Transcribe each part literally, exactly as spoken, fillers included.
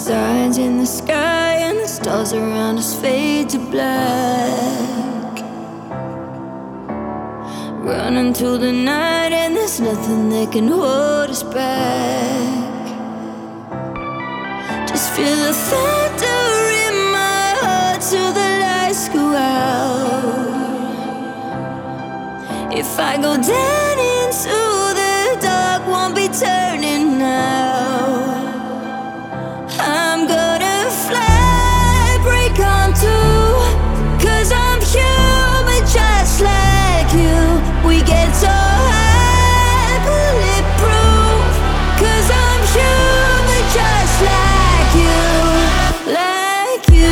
signs in the sky, and the stars around us fade to black. Running through the night, and there's nothing that can hold us back. Just feel the thunder in my heart till the lights go out. If I go down into the dark, won't be turning now. I'm gonna fly, break on through, 'cause I'm human just like you. We get so high, bulletproof, 'cause I'm human just like you, like you.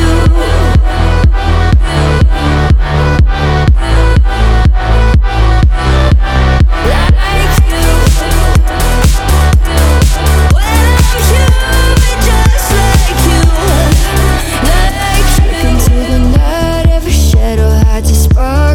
Spark